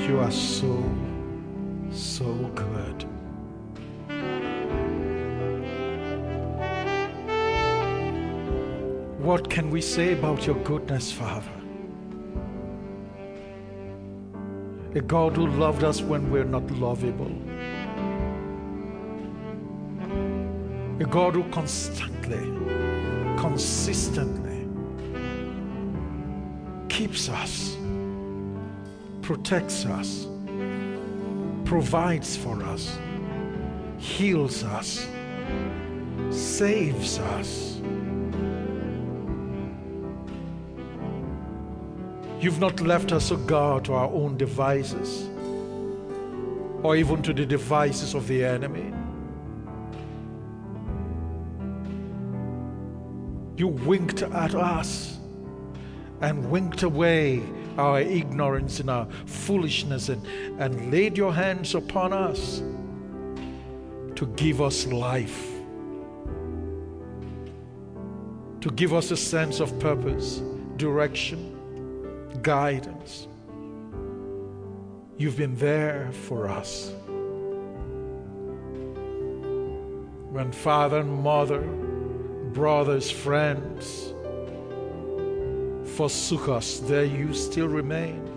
You are so, so good. What can we say about your goodness, Father? A God who loved us when we're not lovable. A God who constantly, consistently keeps us, protects us, provides for us, heals us, saves us. You've not left us, O God, to our own devices or even to the devices of the enemy. You winked at us and winked away our ignorance and our foolishness and laid your hands upon us to give us life, to give us a sense of purpose, direction, guidance. You've been there for us. When father and mother, brothers, friends forsook us, there you still remained.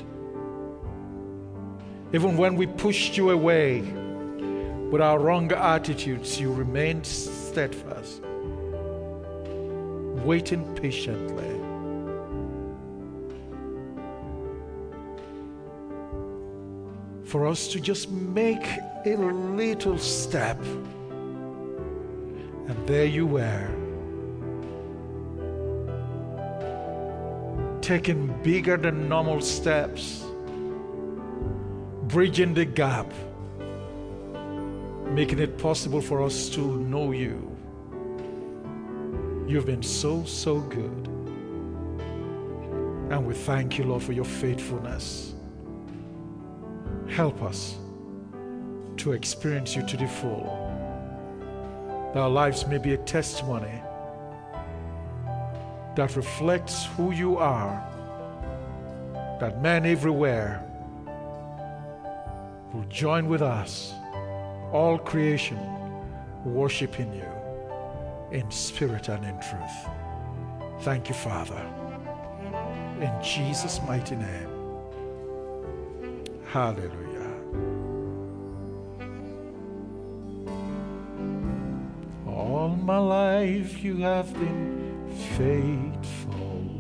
Even when we pushed you away with our wrong attitudes, you remained steadfast, waiting patiently. For us to just make a little step, and there you were, taking bigger than normal steps, bridging the gap, making it possible for us to know you. You've been so, so good. And we thank you, Lord, for your faithfulness. Help us to experience you to the full, that our lives may be a testimony that reflects who you are, that men everywhere will join with us, all creation worshiping you in spirit and in truth. Thank you, Father. In Jesus' mighty name. Hallelujah. All my life you have been faithful.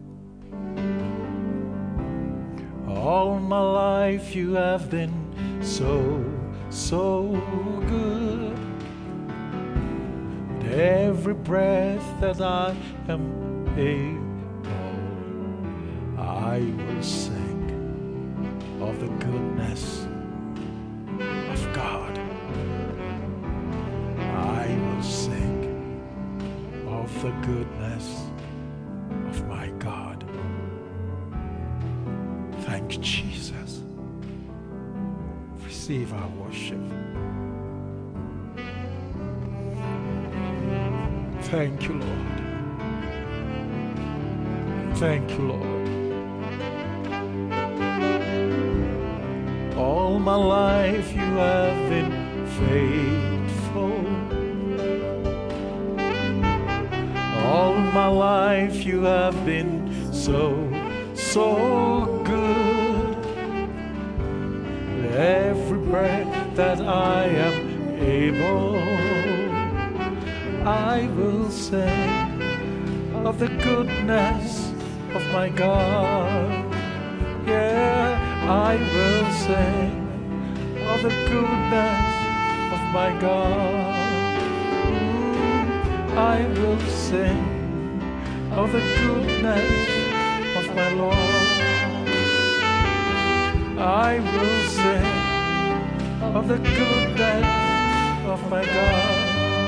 All my life you have been so, so good. With every breath that I am able, I will sing of the goodness of God. I will sing of the goodness of my God. Thank you, Jesus. Receive our worship. Thank you, Lord. Thank you, Lord. All my life you have been faithful. All my life you have been so, so good. Every breath that I am able, I will sing of the goodness of my God. Yeah, I will sing of the goodness of my God. I will sing of the goodness of my Lord. I will sing of the goodness of my God.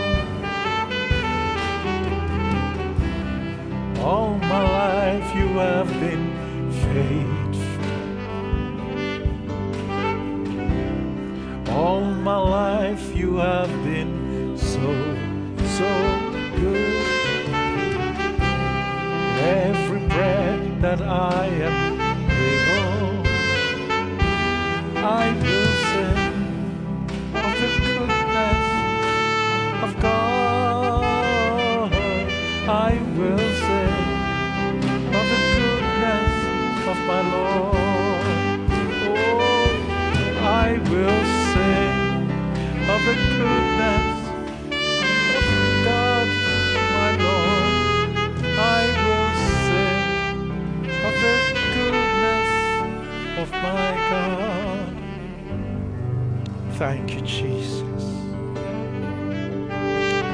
All my life you have been faithful. All my life you have been so, so good. Every breath that I am able,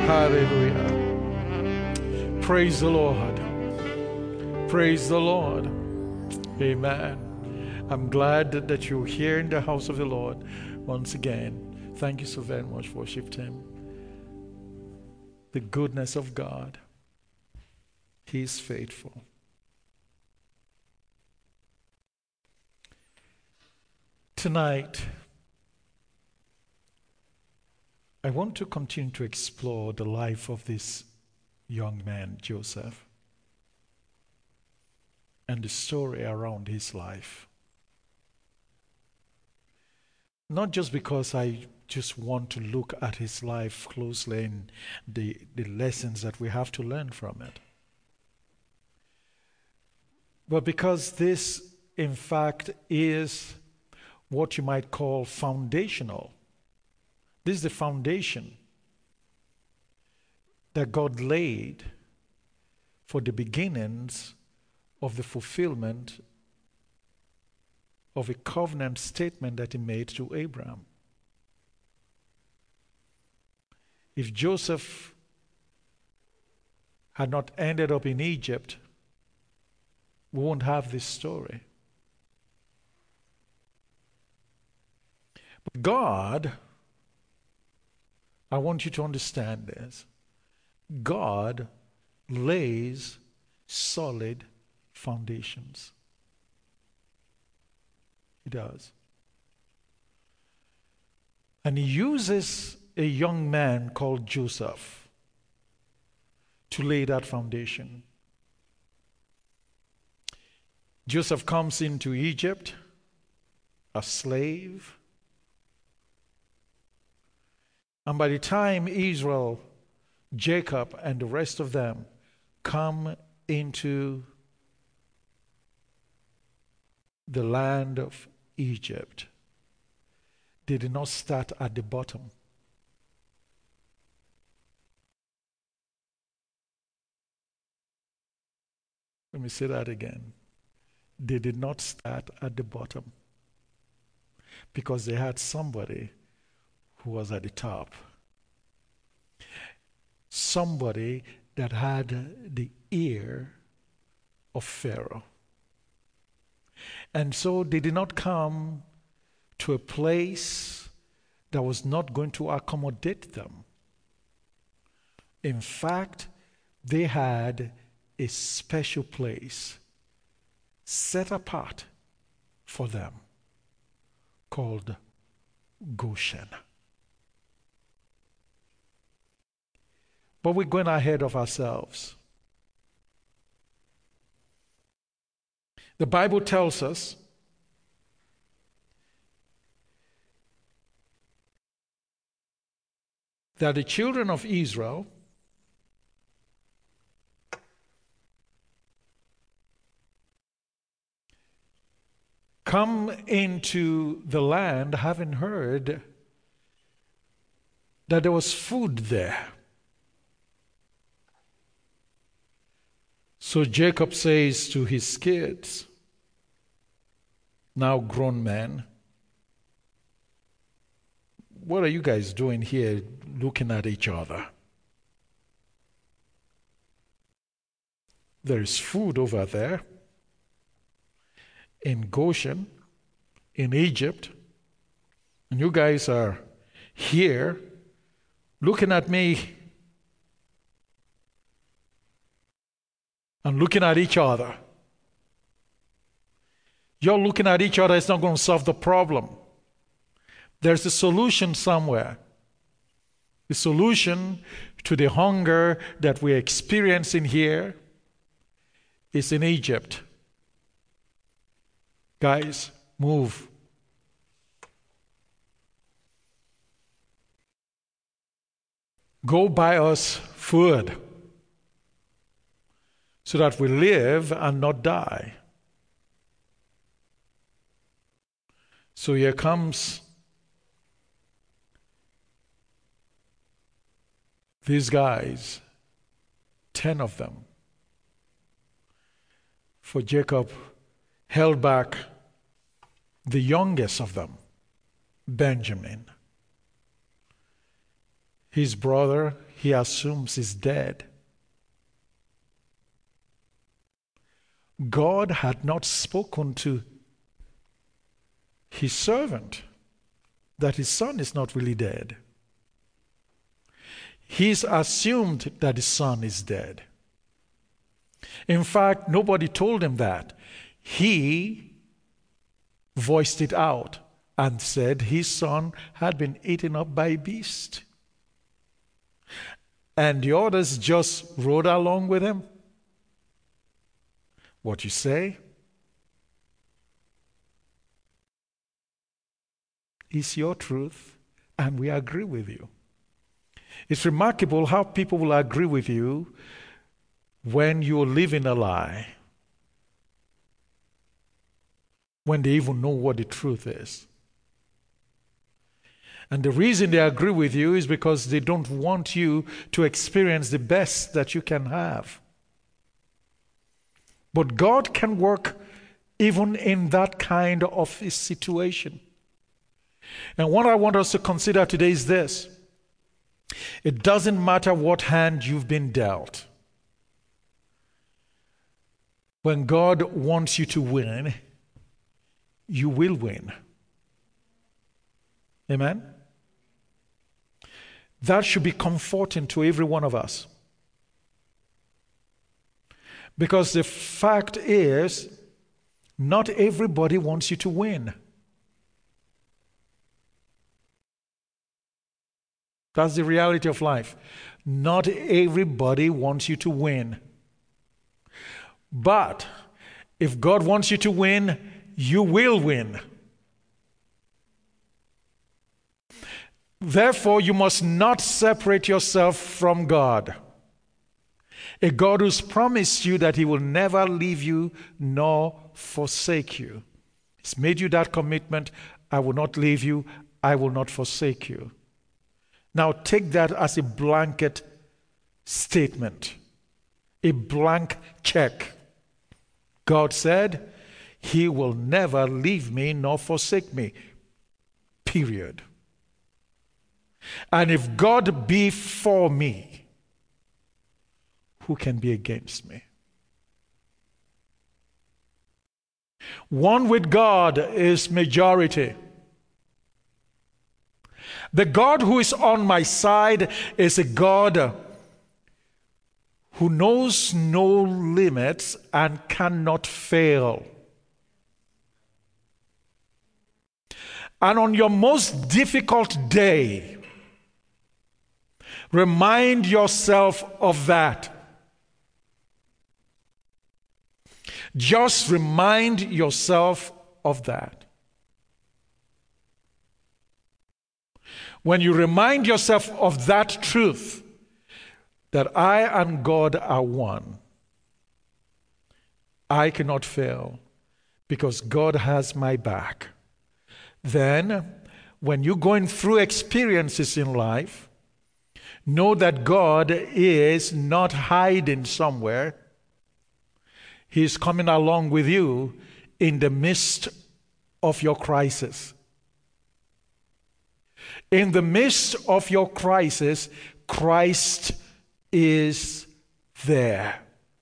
Hallelujah. Praise the Lord. Praise the Lord. Amen. I'm glad that you're here in the house of the Lord once again. Thank you so very much for worship team. The goodness of God. He is faithful. Tonight, I want to continue to explore the life of this young man, Joseph, and the story around his life. Not just because I just want to look at his life closely and the lessons that we have to learn from it, but because this, in fact, is what you might call foundational. This is the foundation that God laid for the beginnings of the fulfillment of a covenant statement that he made to Abraham. If Joseph had not ended up in Egypt, we won't have this story. But God, I want you to understand this. God lays solid foundations. He does. And he uses a young man called Joseph to lay that foundation. Joseph comes into Egypt a slave. And by the time Israel, Jacob, and the rest of them come into the land of Egypt, they did not start at the bottom. Let me say that again. They did not start at the bottom because they had somebody who was at the top. Somebody that had the ear of Pharaoh. And so they did not come to a place that was not going to accommodate them. In fact, they had a special place set apart for them called Goshen. But we're going ahead of ourselves. The Bible tells us that the children of Israel come into the land having heard that there was food there. So Jacob says to his kids, now grown men, what are you guys doing here looking at each other? There is food over there in Goshen, in Egypt, and you guys are here looking at me and looking at each other. You're looking at each other, it's not going to solve the problem. There's a solution somewhere. The solution to the hunger that we're experiencing here is in Egypt. Guys, move. Go buy us food so that we live and not die. So here comes these guys, 10 of them. For Jacob held back the youngest of them, Benjamin. His brother, he assumes is dead. God had not spoken to his servant that his son is not really dead. He's assumed that his son is dead. In fact, nobody told him that. He voiced it out and said his son had been eaten up by a beast. And the others just rode along with him. What you say is your truth, and we agree with you. It's remarkable how people will agree with you when you're living a lie, when they even know what the truth is. And the reason they agree with you is because they don't want you to experience the best that you can have. But God can work even in that kind of a situation. And what I want us to consider today is this. It doesn't matter what hand you've been dealt. When God wants you to win, you will win. Amen? That should be comforting to every one of us. Because the fact is, not everybody wants you to win. That's the reality of life. Not everybody wants you to win. But if God wants you to win, you will win. Therefore, you must not separate yourself from God. A God who's promised you that he will never leave you nor forsake you. He's made you that commitment. I will not leave you. I will not forsake you. Now take that as a blanket statement, a blank check. God said, he will never leave me nor forsake me. Period. And if God be for me, who can be against me? One with God is majority. The God who is on my side is a God who knows no limits and cannot fail. And on your most difficult day, remind yourself of that. Just remind yourself of that. When you remind yourself of that truth, that I and God are one, I cannot fail because God has my back. Then, when you're going through experiences in life, know that God is not hiding somewhere. He's coming along with you in the midst of your crisis. In the midst of your crisis, Christ is there.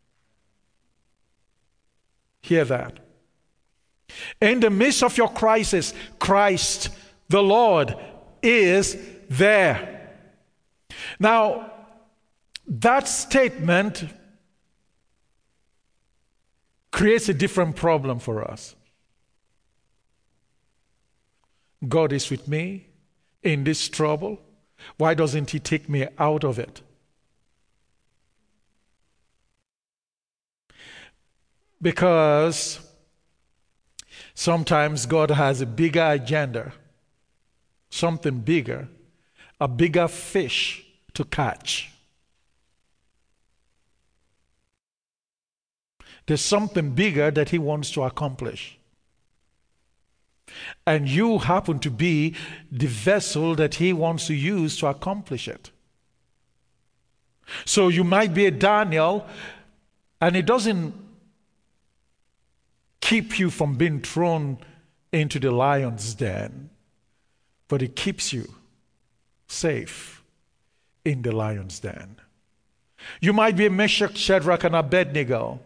Hear that. In the midst of your crisis, Christ, the Lord, is there. Now, that statement creates a different problem for us. God is with me in this trouble. Why doesn't he take me out of it? Because sometimes God has a bigger agenda, something bigger, a bigger fish to catch. There's something bigger that he wants to accomplish. And you happen to be the vessel that he wants to use to accomplish it. So you might be a Daniel, and it doesn't keep you from being thrown into the lion's den, but it keeps you safe in the lion's den. You might be a Meshach, Shadrach, and Abednego.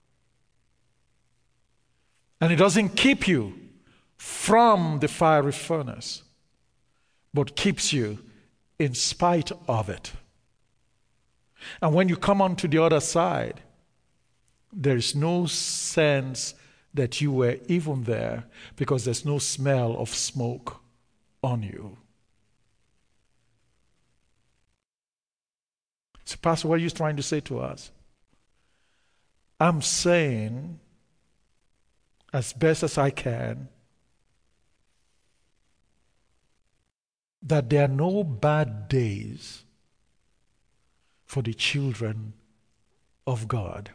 And it doesn't keep you from the fiery furnace, but keeps you in spite of it. And when you come onto the other side, there is no sense that you were even there, because there's no smell of smoke on you. So, Pastor, what are you trying to say to us? I'm saying, as best as I can, that there are no bad days for the children of God.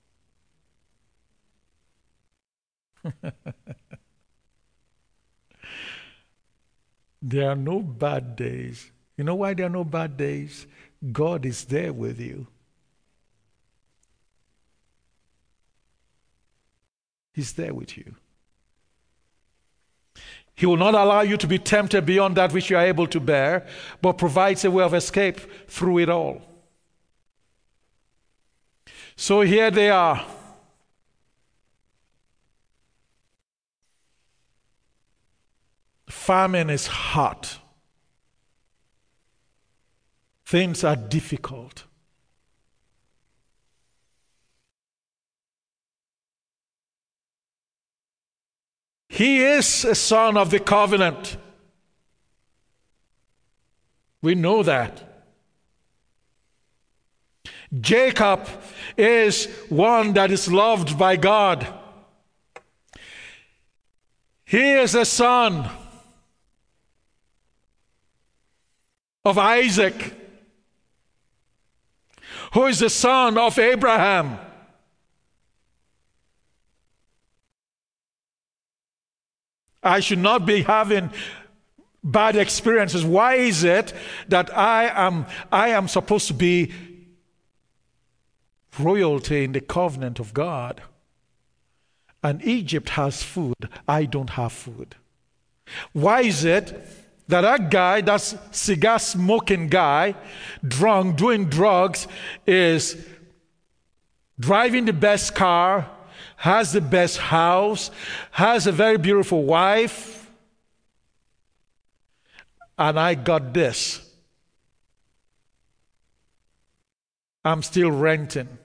There are no bad days. You know why there are no bad days? God is there with you. He's there with you. He will not allow you to be tempted beyond that which you are able to bear, but provides a way of escape through it all. So here they are. Famine is hot. Things are difficult. He is a son of the covenant. We know that. Jacob is one that is loved by God. He is a son of Isaac, who is the son of Abraham. I should not be having bad experiences. Why is it that I am supposed to be royalty in the covenant of God, and Egypt has food, I don't have food? Why is it that guy, that cigar smoking guy, drunk, doing drugs, is driving the best car, has the best house, has a very beautiful wife, and I got this? I'm still renting.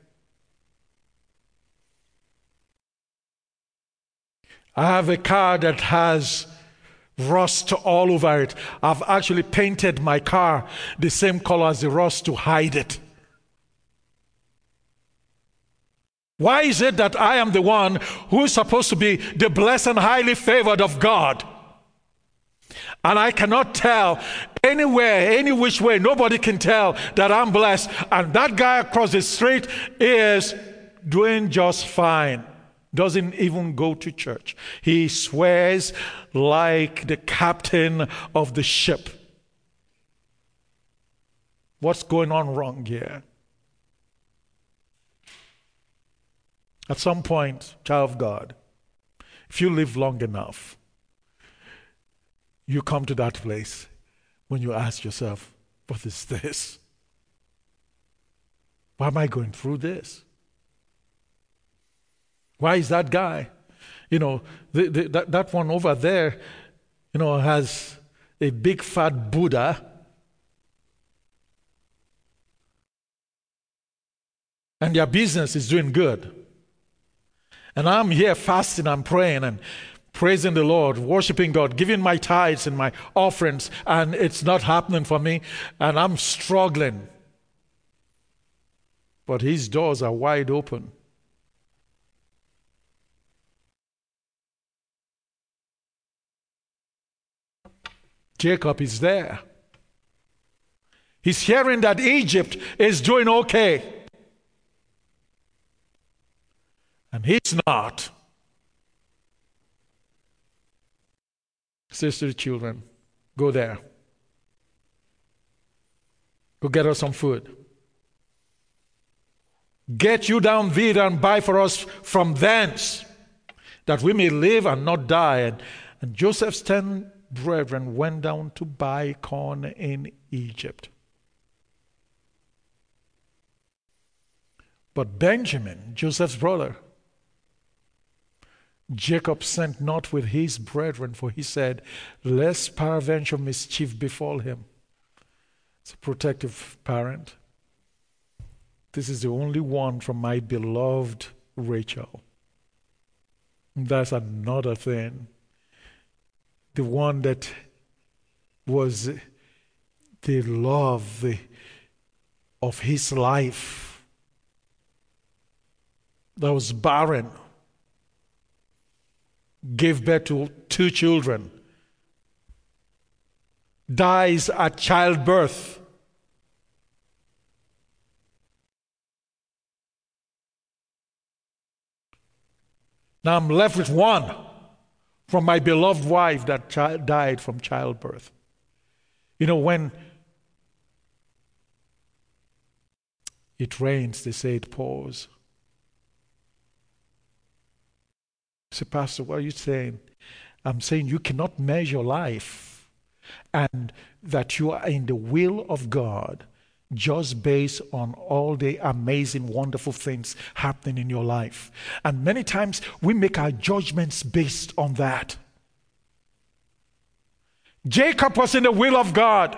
I have a car that has rust all over it. I've actually painted my car the same color as the rust to hide it. Why is it that I am the one who is supposed to be the blessed and highly favored of God, and I cannot tell anywhere, any which way, nobody can tell that I'm blessed, and that guy across the street is doing just fine? Doesn't even go to church. He swears like the captain of the ship. What's going on wrong here? At some point, child of God, if you live long enough, you come to that place when you ask yourself, what is this? Why am I going through this? Why is that guy, that one over there, has a big fat Buddha, and their business is doing good? And I'm here fasting and praying and praising the Lord, worshiping God, giving my tithes and my offerings, and it's not happening for me, and I'm struggling. But his doors are wide open. Jacob is there. He's hearing that Egypt is doing okay, and he's not. Says to the children, go there. Go get us some food. Get you down thither and buy for us from thence, that we may live and not die. And Joseph's 10 brethren went down to buy corn in Egypt. But Benjamin, Joseph's brother, Jacob sent not with his brethren, for he said, lest peradventure mischief befall him. It's a protective parent. This is the only one from my beloved Rachel. That's another thing. The one that was the love of his life, that was barren, gave birth to 2 children, dies at childbirth. Now I'm left with one from my beloved wife that died from childbirth. You know, when it rains, they say it pours. Say, Pastor, what are you saying? I'm saying you cannot measure life and that you are in the will of God just based on all the amazing, wonderful things happening in your life. And many times we make our judgments based on that. Jacob was in the will of God.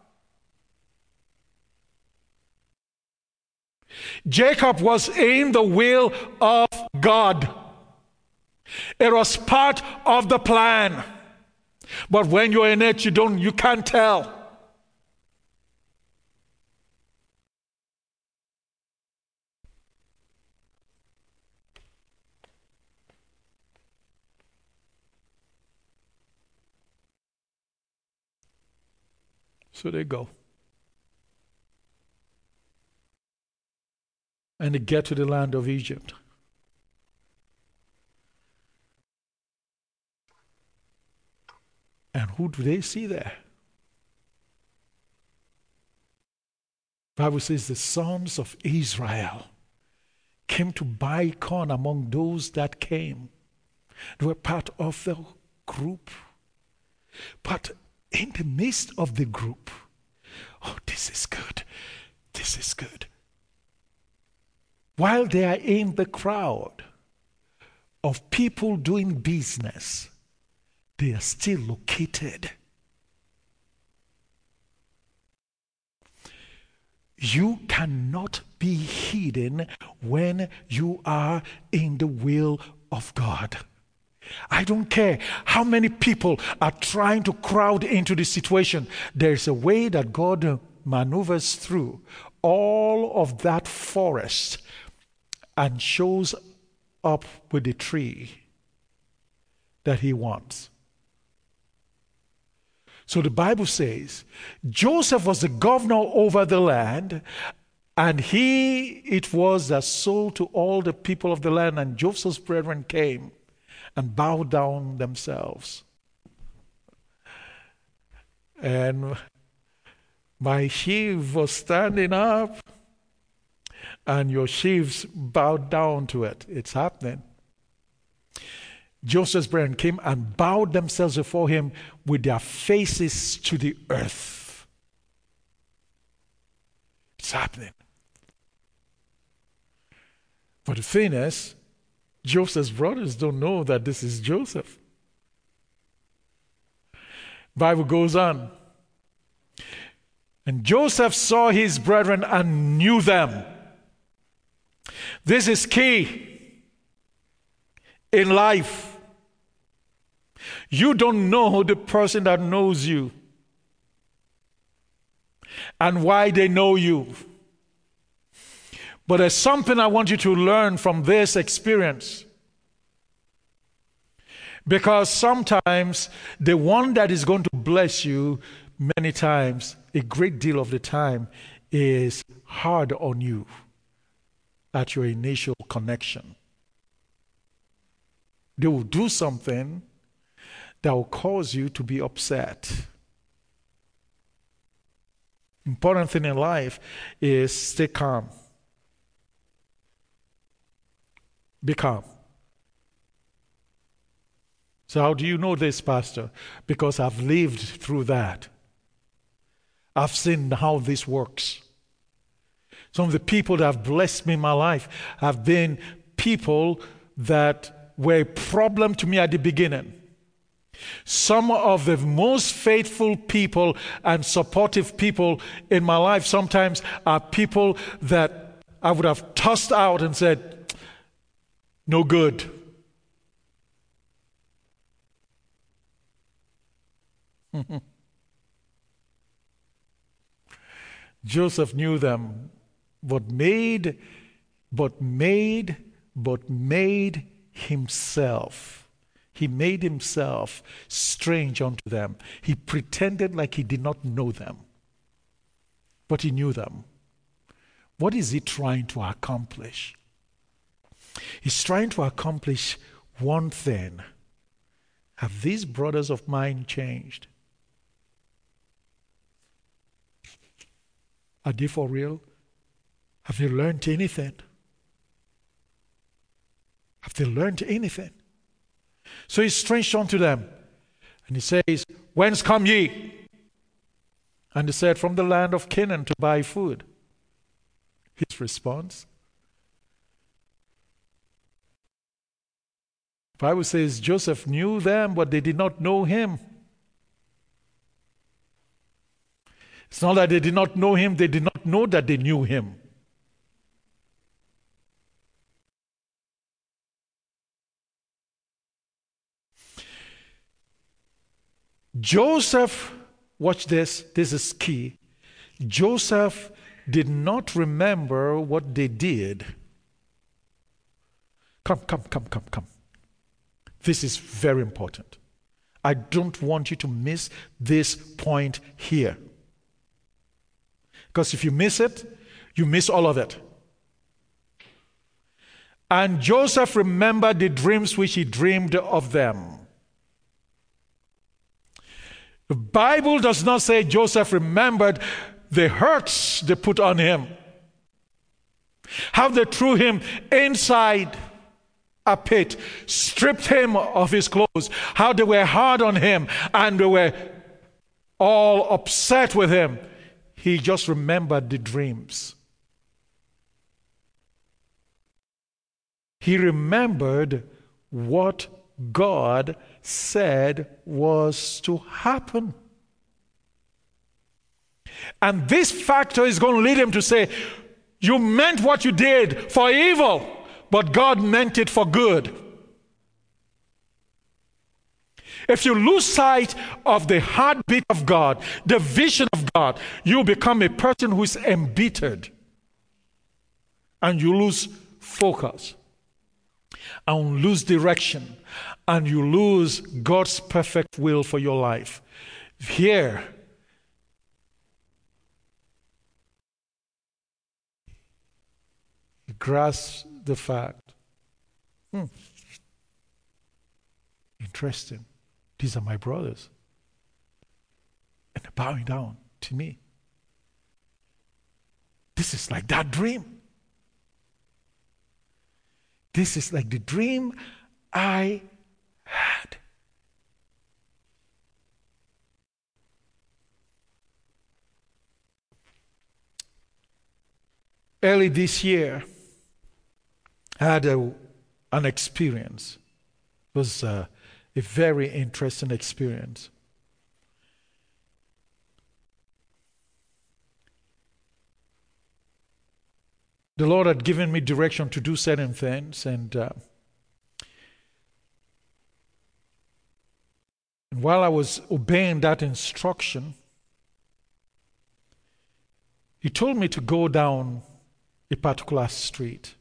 Jacob was in the will of God. It was part of the plan. But when you're in it, you can't tell. So they go. And they get to the land of Egypt. And who do they see there? The Bible says the sons of Israel came to buy corn among those that came. They were part of the group. But in the midst of the group, oh, this is good. This is good. While they are in the crowd of people doing business, they are still located. You cannot be hidden when you are in the will of God. I don't care how many people are trying to crowd into the situation. There's a way that God maneuvers through all of that forest and shows up with the tree that he wants. So the Bible says Joseph was the governor over the land, and it was that sold to all the people of the land, and Joseph's brethren came and bowed down themselves. And my sheaf was standing up, and your sheaves bowed down to it. It's happening. Joseph's brethren came and bowed themselves before him with their faces to the earth. It's happening. But the thing is, Joseph's brothers don't know that this is Joseph. Bible goes on. And Joseph saw his brethren and knew them. This is key in life. You don't know the person that knows you and why they know you. But there's something I want you to learn from this experience. Because sometimes the one that is going to bless you, many times, a great deal of the time, is hard on you at your initial connection. They will do something that will cause you to be upset. Important thing in life is stay calm. Be calm. So how do you know this, Pastor? Because I've lived through that. I've seen how this works. Some of the people that have blessed me in my life have been people that were a problem to me at the beginning. Some of the most faithful people and supportive people in my life sometimes are people that I would have tossed out and said, no good. Joseph knew them, but made himself. He made himself strange unto them. He pretended like he did not know them, but he knew them. What is he trying to accomplish? He's trying to accomplish one thing. Have these brothers of mine changed? Are they for real? Have they learned anything? Have they learned anything? So he's strange unto them. And he says, whence come ye? And they said, from the land of Canaan to buy food. His response, the Bible says Joseph knew them, but they did not know him. It's not that they did not know him, they did not know that they knew him. Joseph, watch this is key. Joseph did not remember what they did. Come. This is very important. I don't want you to miss this point here. Because if you miss it, you miss all of it. And Joseph remembered the dreams which he dreamed of them. The Bible does not say Joseph remembered the hurts they put on him, how they threw him inside a pit, stripped him of his clothes, how they were hard on him and they were all upset with him. He just remembered the dreams. He remembered what God said was to happen. And this factor is going to lead him to say, you meant what you did for evil, but God meant it for good. If you lose sight of the heartbeat of God, the vision of God, you become a person who is embittered. And you lose focus. And lose direction. And you lose God's perfect will for your life. Here, grasp the fact. Interesting. These are my brothers. And they're bowing down to me. This is like that dream. This is like the dream I had. Early this year, I had an experience. It was a very interesting experience. The Lord had given me direction to do certain things, and while I was obeying that instruction, He told me to go down a particular street,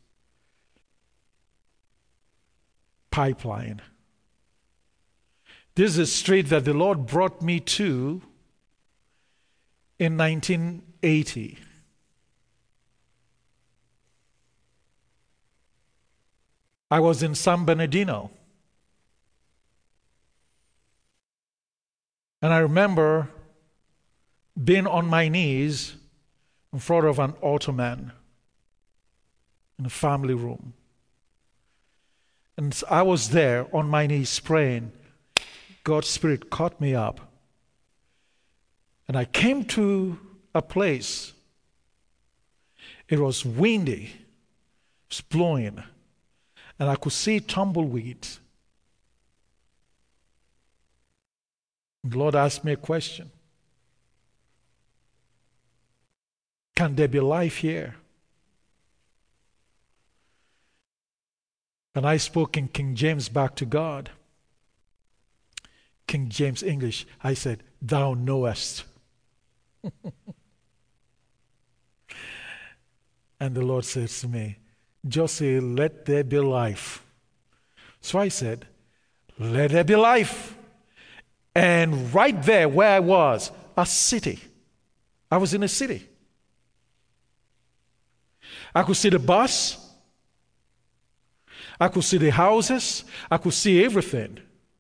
Pipeline. This is a street that the Lord brought me to in 1980. I was in San Bernardino. And I remember being on my knees in front of an ottoman in a family room. And I was there on my knees praying. God's Spirit caught me up. And I came to a place It was windy. It was blowing. And I could see tumbleweeds. The Lord asked me a question. Can there be life here? And I spoke in King James back to God. King James English. I said, "Thou knowest." And the Lord says to me, "Just say, let there be life." So I said, "Let there be life." And right there where I was, a city. I was in a city. I could see the bus. I could see the houses. I could see everything.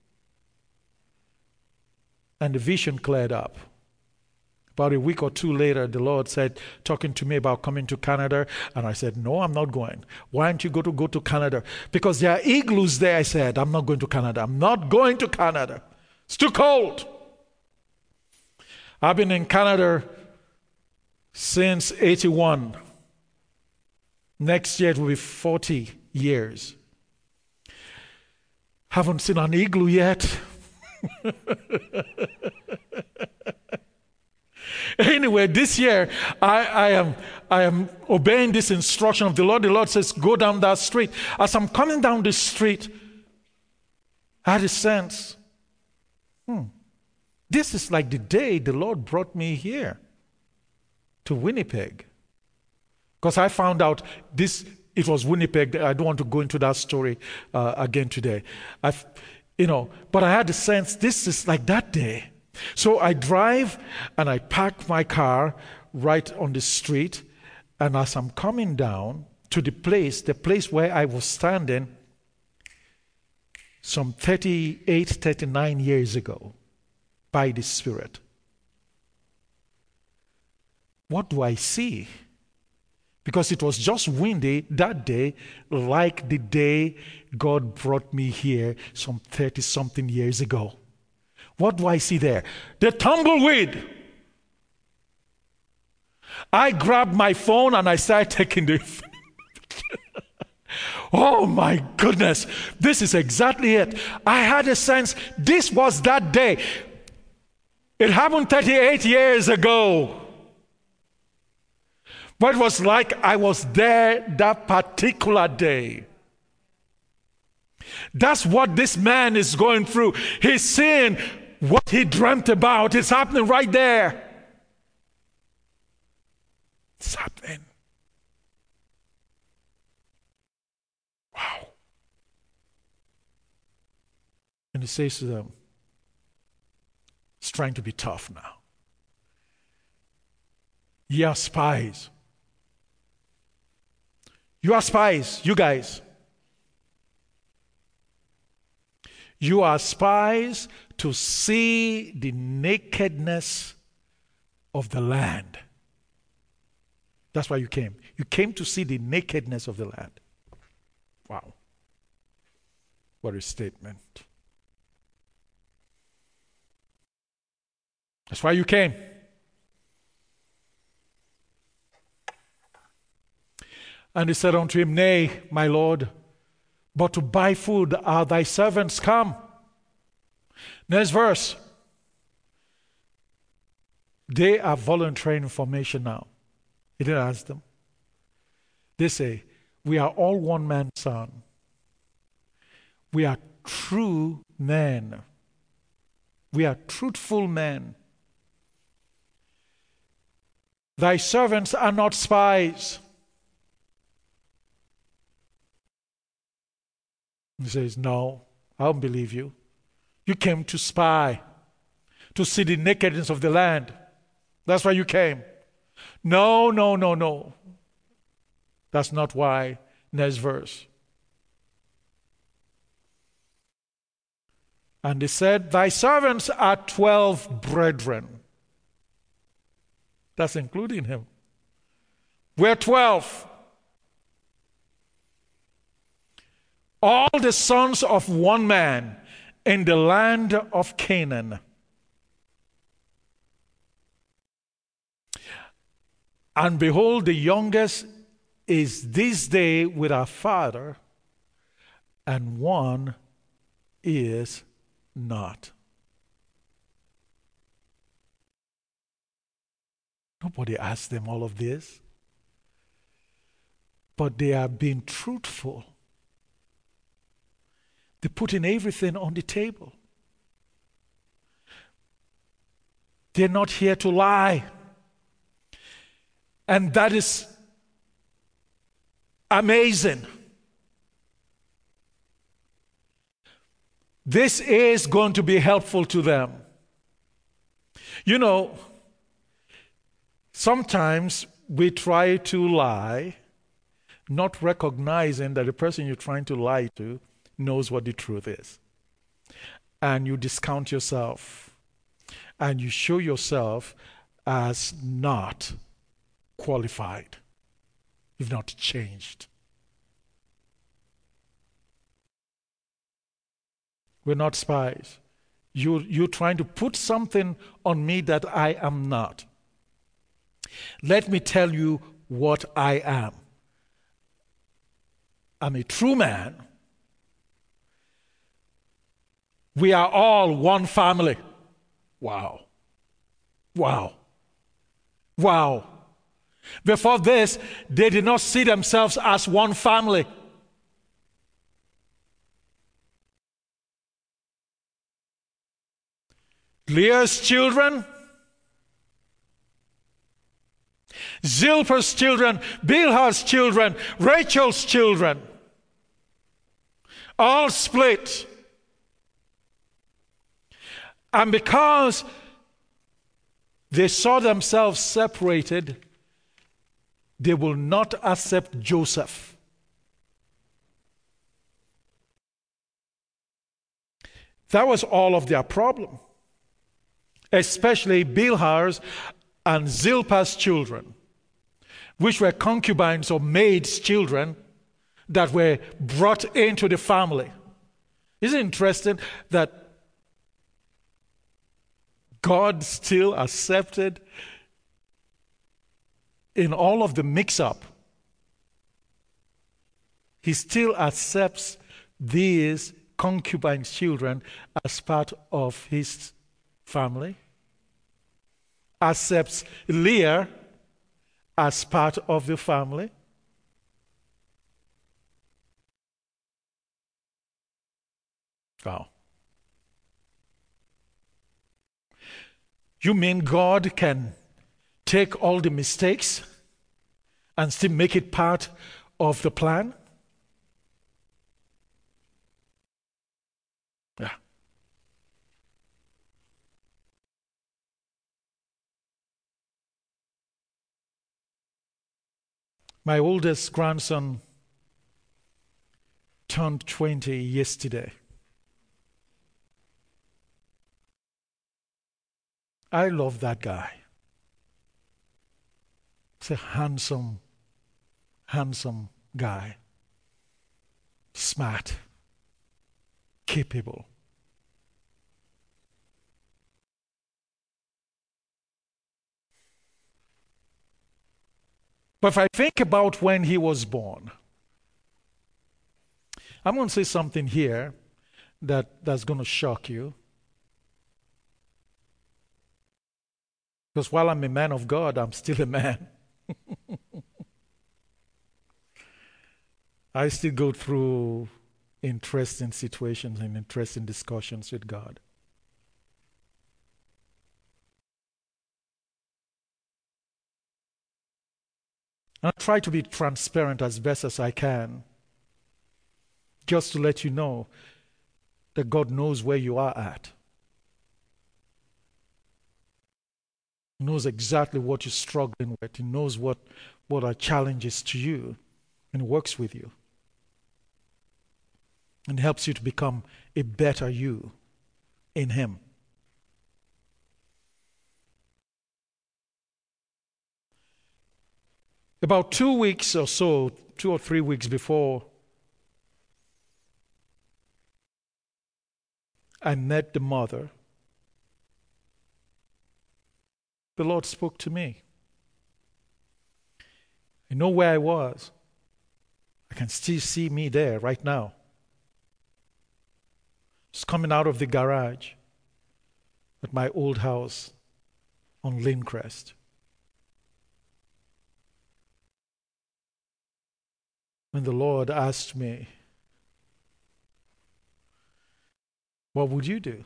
And the vision cleared up. About a week or two later, the Lord said, talking to me about coming to Canada. And I said, "No, I'm not going." "Why aren't you going to go to Canada?" "Because there are igloos there." I said, "I'm not going to Canada. I'm not going to Canada. It's too cold." I've been in Canada since 81. Next year it will be 40 years. Haven't seen an igloo yet. Anyway, this year I am obeying this instruction of the Lord. The Lord says, "Go down that street." As I'm coming down the street, I had a sense, this is like the day the Lord brought me here to Winnipeg. Because I found out it was Winnipeg. I don't want to go into that story again today. But I had the sense this is like that day. So I drive and I park my car right on the street. And as I'm coming down to the place where I was standing some 38, 39 years ago by the Spirit, what do I see? Because it was just windy that day, like the day God brought me here some 30-something years ago. What do I see there? The tumbleweed. I grabbed my phone and I started taking the... Oh my goodness, this is exactly it. I had a sense this was that day. It happened 38 years ago. But it was like I was there that particular day. That's what this man is going through. He's seeing what he dreamt about. It's happening right there. It's happening. Wow. And he says to them, it's trying to be tough now. Ye are spies. You are spies, you guys. You are spies to see the nakedness of the land. That's why you came. You came to see the nakedness of the land. Wow. What a statement. That's why you came. And he said unto him, Nay, my Lord, but to buy food are thy servants come. Next verse. They are volunteering information now. He didn't ask them. They say, we are all one man's son. We are true men. We are truthful men. Thy servants are not spies. He says, no, I don't believe you. You came to spy, to see the nakedness of the land. That's why you came. No, no, no, no. That's not why. Next verse. And he said, thy servants are 12 brethren. That's including him. We're 12. All the sons of one man in the land of Canaan. And behold, the youngest is this day with our Father, and one is not. Nobody asked them all of this, but they are being truthful. They're putting everything on the table. They're not here to lie. And that is amazing. This is going to be helpful to them. You know, sometimes we try to lie, not recognizing that the person you're trying to lie to knows what the truth is. And you discount yourself, and you show yourself as not qualified. You've not changed. We're not spies. You're trying to put something on me that I am not. Let me tell you what I am. I'm a true man. We are all one family. Wow. Wow. Wow. Before this, they did not see themselves as one family. Leah's children, Zilpah's children, Bilhah's children, Rachel's children, all split. And because they saw themselves separated, they will not accept Joseph. That was all of their problem. Especially Bilhah's and Zilpah's children, which were concubines or maids' children that were brought into the family. Isn't it interesting that God still accepted in all of the mix-up? He still accepts these concubines' children as part of his family, accepts Leah as part of the family. Wow. You mean God can take all the mistakes and still make it part of the plan? Yeah. My oldest grandson turned 20 yesterday. I love that guy. He's a handsome guy. Smart. Capable. But if I think about when he was born, I'm going to say something here that's going to shock you. Because while I'm a man of God, I'm still a man. I still go through interesting situations and interesting discussions with God. I try to be transparent as best as I can, just to let you know that God knows where you are at. He knows exactly what you're struggling with. He knows what are challenges to you, and works with you and helps you to become a better you in Him. About 2 weeks or so, 2 or 3 weeks before I met the mother, the Lord spoke to me. I know where I was. I can still see me there right now. Just coming out of the garage at my old house on Lindcrest. When the Lord asked me, what would you do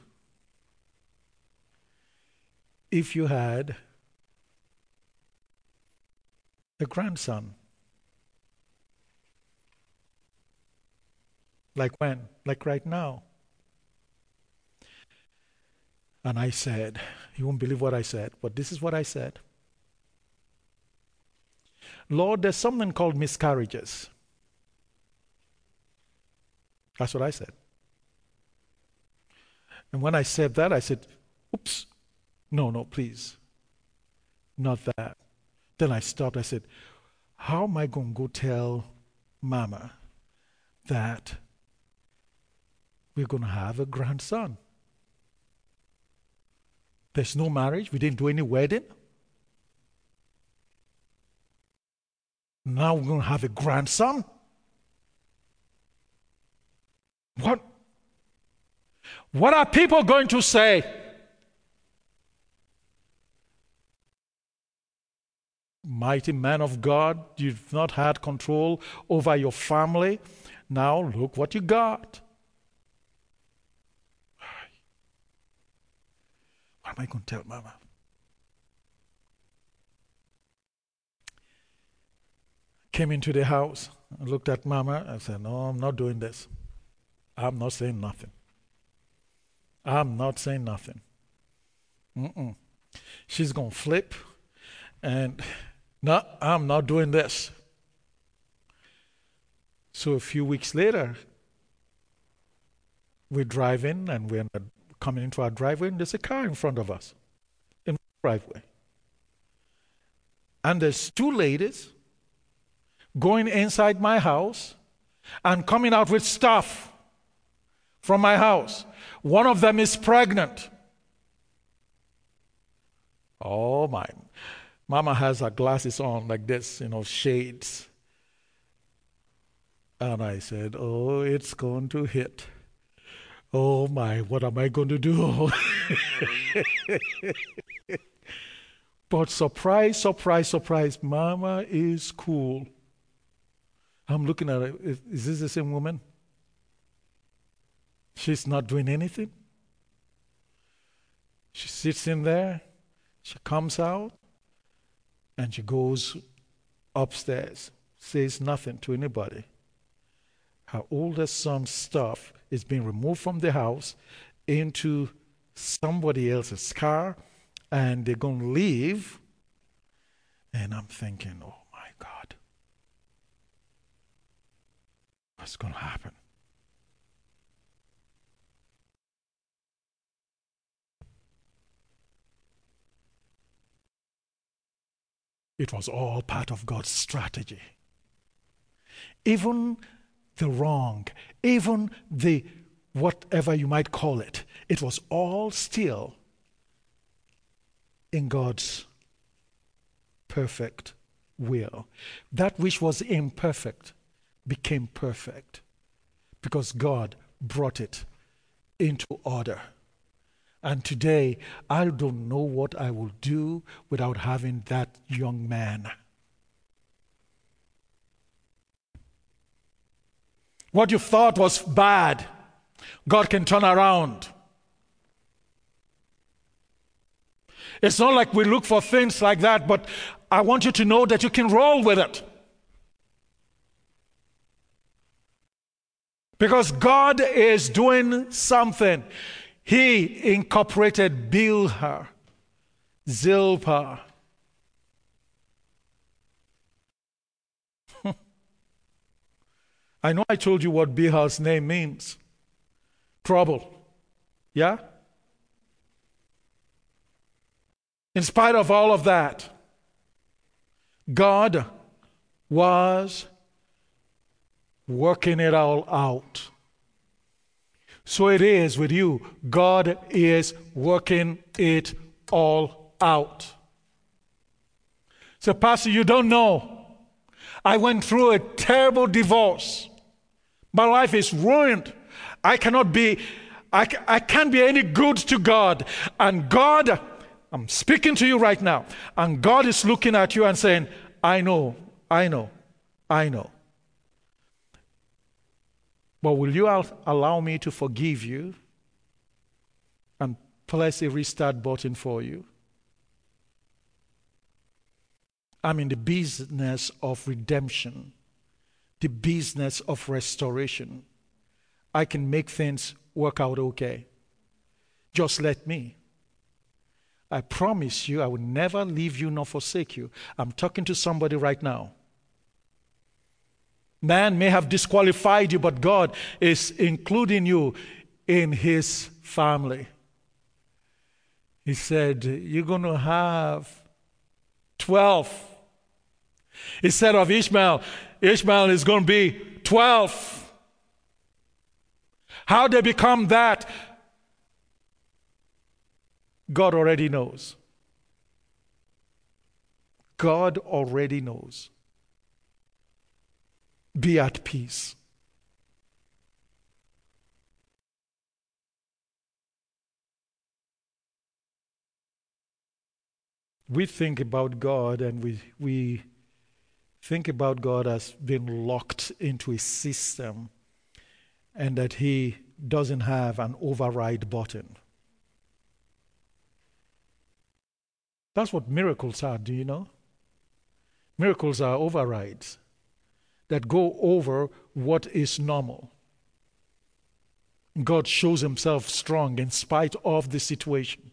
if you had a grandson? Like when? Like right now. And I said, you won't believe what I said, but this is what I said. Lord, there's something called miscarriages. That's what I said. And when I said that, I said, oops, no, please. Not that. Then I stopped. I said, how am I going to go tell Mama that we're going to have a grandson? There's no marriage. We didn't do any wedding. Now we're going to have a grandson? What are people going to say? Mighty man of God, you've not had control over your family. Now look what you got. What am I going to tell Mama? Came into the house, I looked at Mama, I said, no, I'm not doing this. I'm not saying nothing. I'm not saying nothing. She's going to flip, and no, I'm not doing this. So a few weeks later, we're driving, and we're coming into our driveway, and there's a car in front of us in the driveway. And there's two ladies going inside my house and coming out with stuff from my house. One of them is pregnant. Oh my. Mama has her glasses on like this, shades. And I said, oh, it's going to hit. Oh my, what am I going to do? But surprise, surprise, surprise, Mama is cool. I'm looking at her. Is this the same woman? She's not doing anything. She sits in there. She comes out. And she goes upstairs. Says nothing to anybody. Her oldest son's stuff is being removed from the house into somebody else's car. And they're going to leave. And I'm thinking, oh my God. What's going to happen? It was all part of God's strategy. Even the wrong, even the whatever you might call it, it was all still in God's perfect will. That which was imperfect became perfect because God brought it into order. And today, I don't know what I will do without having that young man. What you thought was bad, God can turn around. It's not like we look for things like that, but I want you to know that you can roll with it. Because God is doing something. He incorporated Bilhah, Zilpah. I know I told you what Bilhah's name means. Trouble. Yeah? In spite of all of that, God was working it all out. So it is with you. God is working it all out. So, Pastor, you don't know. I went through a terrible divorce. My life is ruined. I can't be any good to God. And God, I'm speaking to you right now, and God is looking at you and saying, I know. But will you allow me to forgive you and press a restart button for you? I'm in the business of redemption, the business of restoration. I can make things work out okay. Just let me. I promise you I will never leave you nor forsake you. I'm talking to somebody right now. Man may have disqualified you, but God is including you in his family. He said, you're going to have 12. He said of Ishmael is going to be 12. How they become that, God already knows. God already knows. Be at peace. We think about God and we think about God as being locked into a system and that he doesn't have an override button. That's what miracles are, do you know? Miracles are overrides that go over what is normal. God shows himself strong in spite of the situation.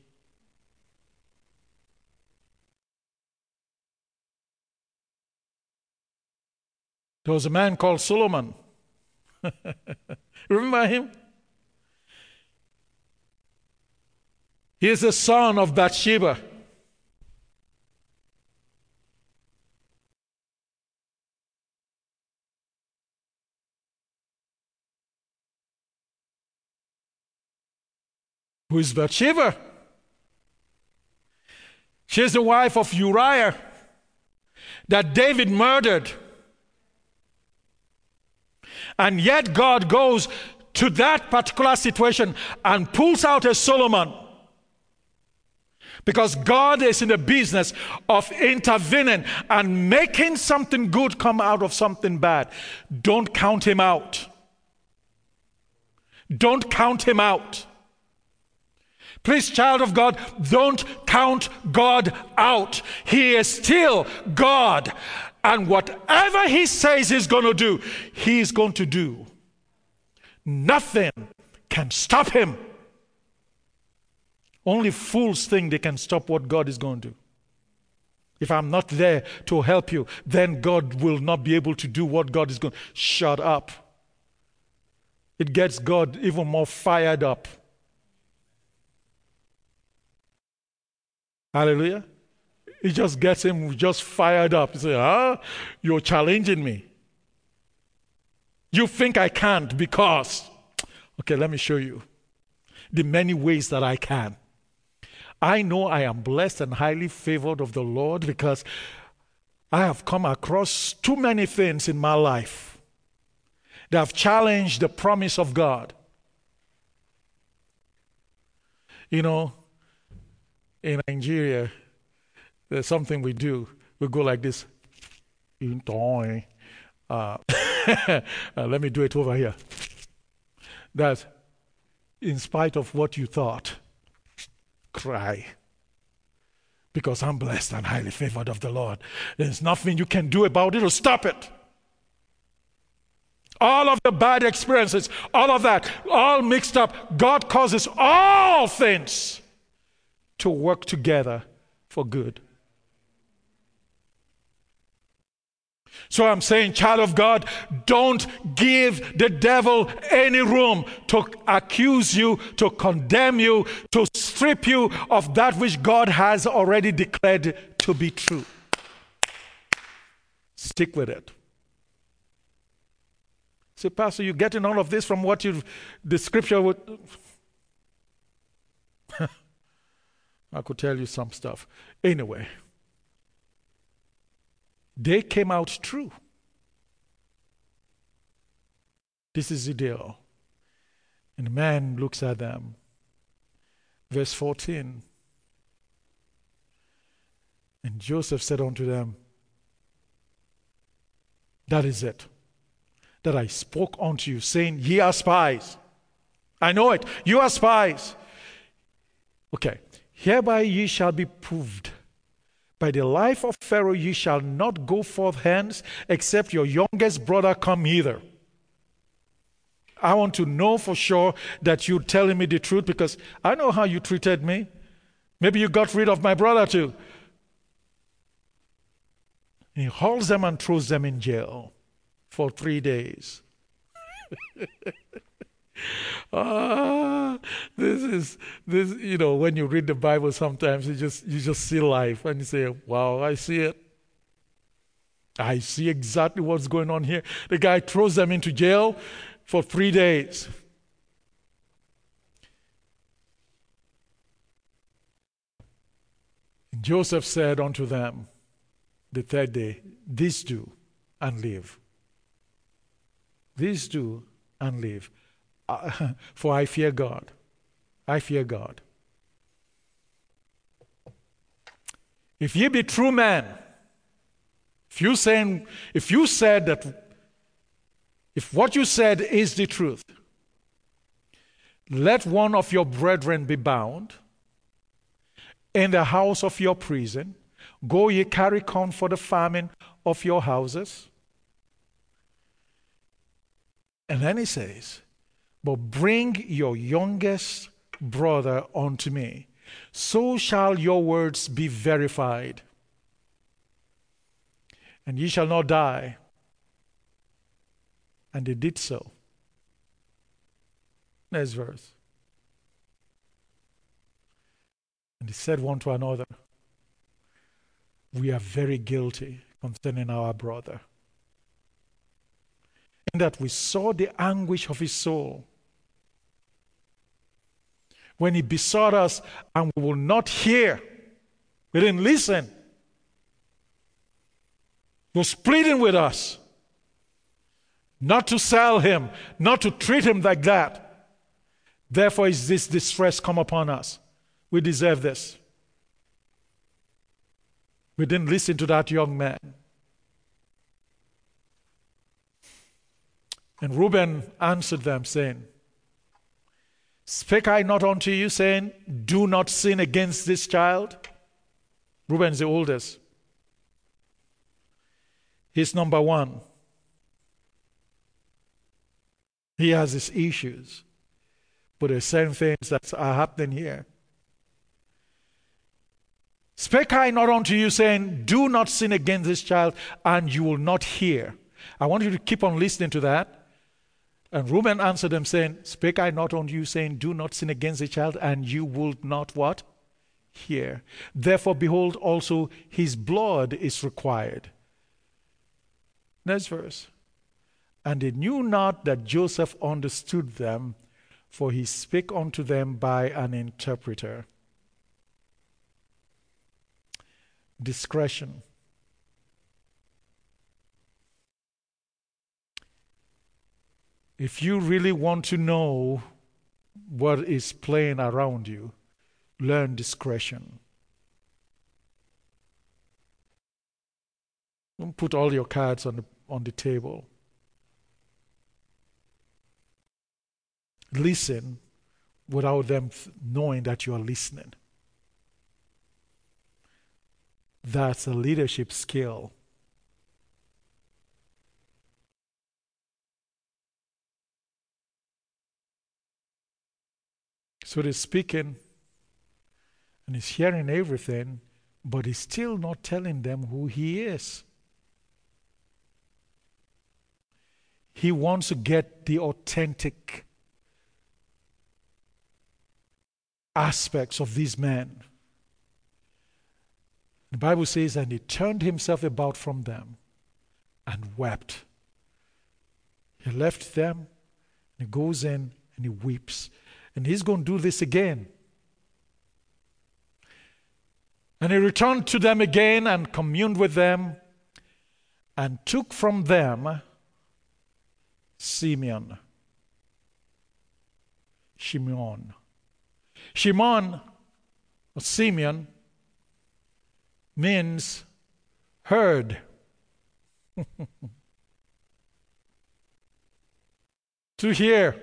There was a man called Solomon. Remember him? He is the son of Bathsheba. Who is Bathsheba? She's the wife of Uriah that David murdered. And yet God goes to that particular situation and pulls out a Solomon. Because God is in the business of intervening and making something good come out of something bad. Don't count him out. Don't count him out. Please, child of God, don't count God out. He is still God. And whatever he says he's going to do, he's going to do. Nothing can stop him. Only fools think they can stop what God is going to do. If I'm not there to help you, then God will not be able to do what God is going to. Shut up. It gets God even more fired up. Hallelujah. It just gets him just fired up. He says, you're challenging me. You think I can't because, okay, let me show you the many ways that I can. I know I am blessed and highly favored of the Lord because I have come across too many things in my life that have challenged the promise of God. You know, in Nigeria, there's something we do. We go like this. Let me do it over here. That in spite of what you thought, cry. Because I'm blessed and highly favored of the Lord. There's nothing you can do about it or stop it. All of the bad experiences, all of that, all mixed up, God causes all things to work together for good. So I'm saying, child of God, don't give the devil any room to accuse you, to condemn you, to strip you of that which God has already declared to be true. Stick with it. Say, Pastor, you're getting all of this from what the scripture would... I could tell you some stuff. Anyway, they came out true. This is the deal. And the man looks at them. Verse 14. And Joseph said unto them, that is it, that I spoke unto you, saying, ye are spies. I know it. You are spies. Okay. Hereby ye shall be proved. By the life of Pharaoh ye shall not go forth hence, except your youngest brother come hither. I want to know for sure that you're telling me the truth, because I know how you treated me. Maybe you got rid of my brother too. He hauls them and throws them in jail for 3 days. This when you read the Bible, sometimes you just see life and you say, wow, I see it. I see exactly what's going on here. The guy throws them into jail for 3 days. Joseph said unto them the third day, this do and live. This do and live. For I fear God. I fear God. If ye be true men, if what you said is the truth, let one of your brethren be bound in the house of your prison. Go ye carry corn for the famine of your houses. And then he says, but bring your youngest brother unto me, so shall your words be verified, and ye shall not die. And they did so. Next verse. And they said one to another, we are very guilty concerning our brother, in that we saw the anguish of his soul when he besought us, and we will not hear. We didn't listen. He was pleading with us not to sell him, not to treat him like that. Therefore is this distress come upon us. We deserve this. We didn't listen to that young man. And Reuben answered them, saying, spake I not unto you, saying, do not sin against this child? Reuben is the oldest. He's number one. He has his issues. But there's certain things that are happening here. Spake I not unto you, saying, do not sin against this child, and you will not hear. I want you to keep on listening to that. And Reuben answered them, saying, spake I not unto you, saying, do not sin against the child, and you will not what? Hear. Therefore, behold, also his blood is required. Next verse. And they knew not that Joseph understood them, for he spake unto them by an interpreter. Discretion. If you really want to know what is playing around you, learn discretion. Don't put all your cards on the table. Listen without them knowing that you are listening. That's a leadership skill. So they're speaking, and he's hearing everything, but he's still not telling them who he is. He wants to get the authentic aspects of these men. The Bible says, and he turned himself about from them and wept. He left them, and he goes in and he weeps. And he's going to do this again. And he returned to them again and communed with them and took from them Simeon. Shimon. Shimon, or Simeon, means heard. To hear.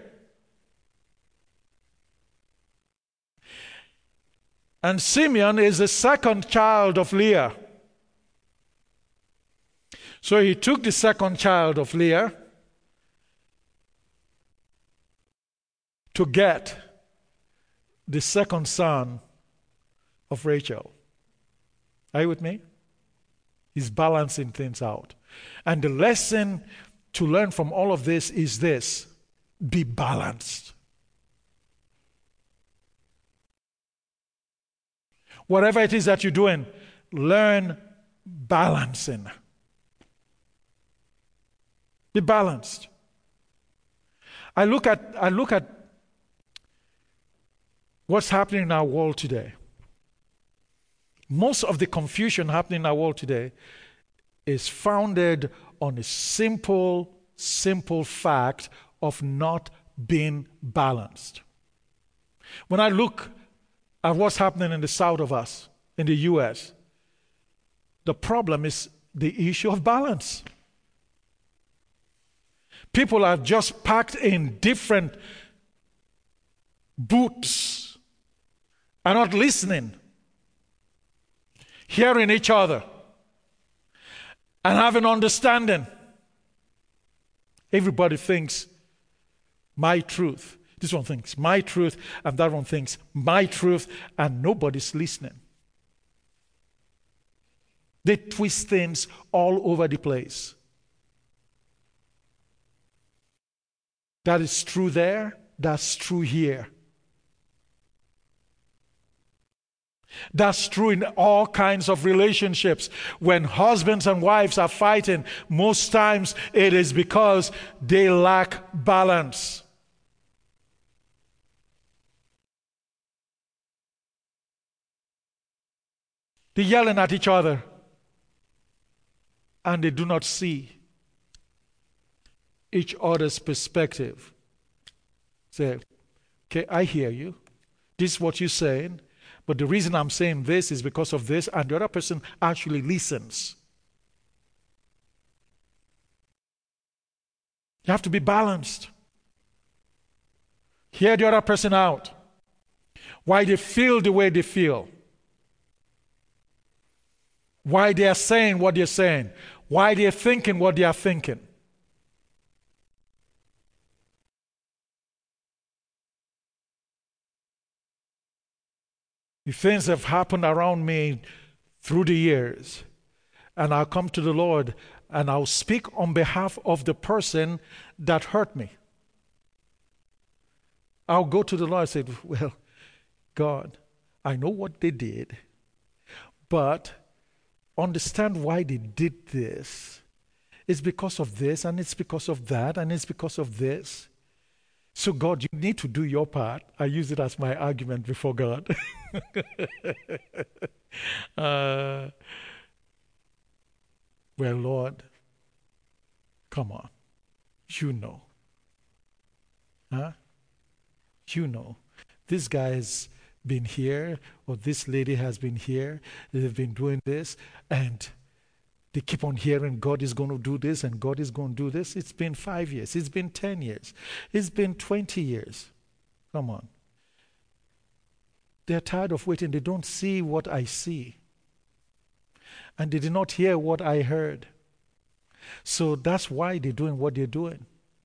And Simeon is the second child of Leah. So he took the second child of Leah to get the second son of Rachel. Are you with me? He's balancing things out. And the lesson to learn from all of this is this: be balanced. Whatever it is that you're doing, learn balancing. Be balanced. I look at what's happening in our world today. Most of the confusion happening in our world today is founded on a simple fact of not being balanced. When I look at what's happening in the south of us, in the U.S., the problem is the issue of balance. People are just packed in different booths and not listening, hearing each other, and having understanding. Everybody thinks my truth. This one thinks my truth, and that one thinks my truth, and nobody's listening. They twist things all over the place. That is true there, that's true here. That's true in all kinds of relationships. When husbands and wives are fighting, most times it is because they lack balance. They're yelling at each other and they do not see each other's perspective. Say, okay, I hear you. This is what you're saying. But the reason I'm saying this is because of this, and the other person actually listens. You have to be balanced. Hear the other person out. Why they feel the way they feel. Why they are saying what they're saying. Why they're thinking what they are thinking. The things have happened around me through the years, and I'll come to the Lord and I'll speak on behalf of the person that hurt me. I'll go to the Lord and say, well, God, I know what they did, but understand why they did this. It's because of this, and it's because of that, and it's because of this. So God, you need to do your part. I use it as my argument before God. Well, Lord, come on. You know. Huh? You know. This guy has been here, or this lady has been here. They've been doing this, and they keep on hearing God is going to do this and God is going to do this. It's been 5 years. It's been 10 years. It's been 20 years. Come on. They're tired of waiting. They don't see what I see. And they did not hear what I heard. So that's why they're doing what they're doing.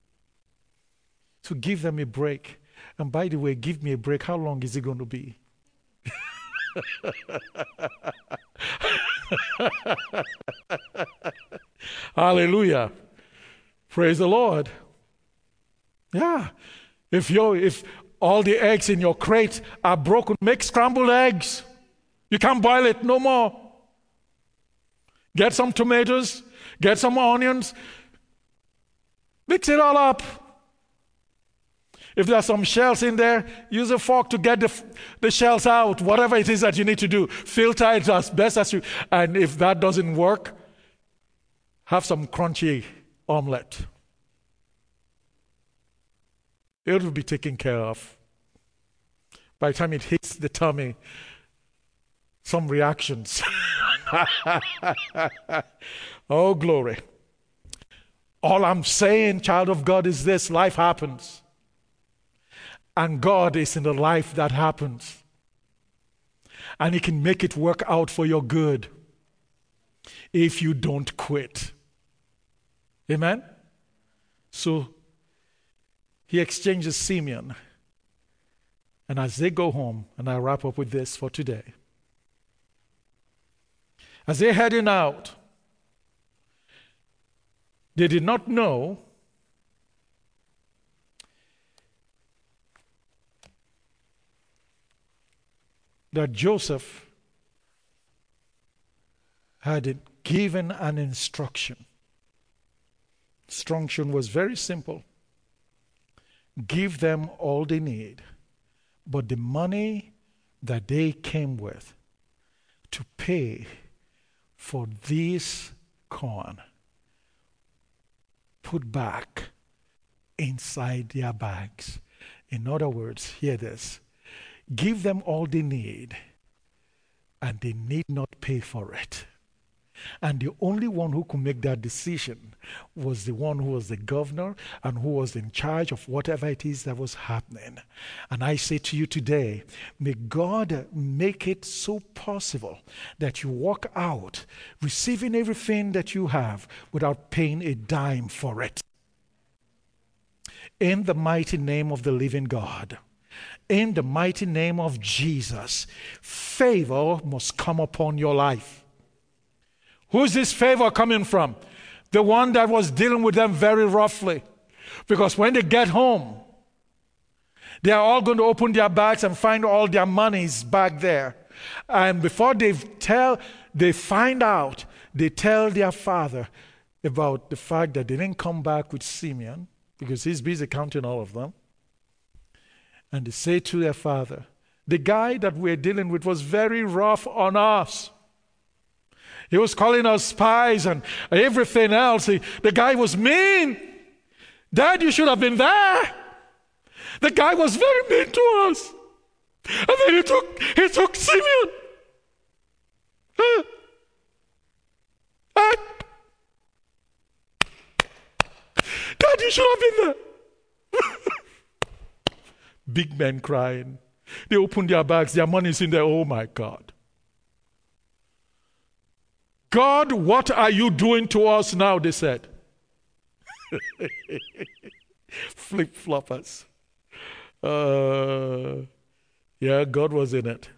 So give them a break. And by the way, give me a break. How long is it going to be? Hallelujah. Praise the Lord. Yeah. If all the eggs in your crate are broken, make scrambled eggs. You can't boil it no more. Get some tomatoes, get some onions, mix it all up. If there are some shells in there, use a fork to get the shells out. Whatever it is that you need to do, filter it as best as you. And if that doesn't work, have some crunchy omelette. It will be taken care of. By the time it hits the tummy, some reactions. Oh, glory. All I'm saying, child of God, is this: life happens. And God is in the life that happens. And He can make it work out for your good if you don't quit. Amen? So He exchanges Simeon. And as they go home, and I wrap up with this for today. As they're heading out, they did not know that Joseph had given an instruction. Instruction was very simple. Give them all they need, but the money that they came with to pay for this corn, put back inside their bags. In other words, hear this. Give them all they need, and they need not pay for it. And the only one who could make that decision was the one who was the governor and who was in charge of whatever it is that was happening. And I say to you today, may God make it so possible that you walk out receiving everything that you have without paying a dime for it. In the mighty name of the living God. In the mighty name of Jesus, favor must come upon your life. Who's this favor coming from? The one that was dealing with them very roughly. Because when they get home, they are all going to open their bags and find all their monies back there. And before they find out, they tell their father about the fact that they didn't come back with Simeon, because he's busy counting all of them. And they say to their father, the guy that we're dealing with was very rough on us. He was calling us spies and everything else. The guy was mean. Dad, you should have been there. The guy was very mean to us. And then he took Simeon. Dad, you should have been there. Big men crying. They opened their bags, their money's in there. Oh my God. God, what are you doing to us now? They said. Flip-floppers. Yeah, God was in it.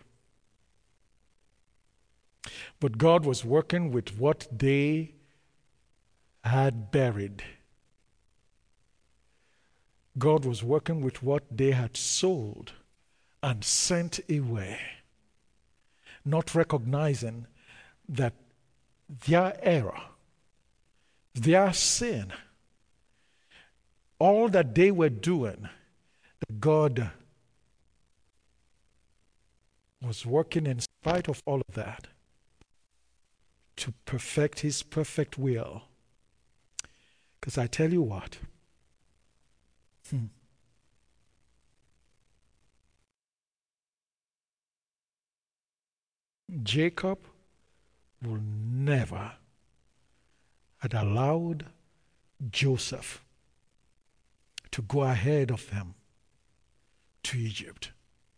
But God was working with what they had buried. God was working with what they had sold and sent away, not recognizing that their error, their sin, all that they were doing, that God was working in spite of all of that to perfect His perfect will. Because I tell you what, Jacob will never have allowed Joseph to go ahead of them to Egypt.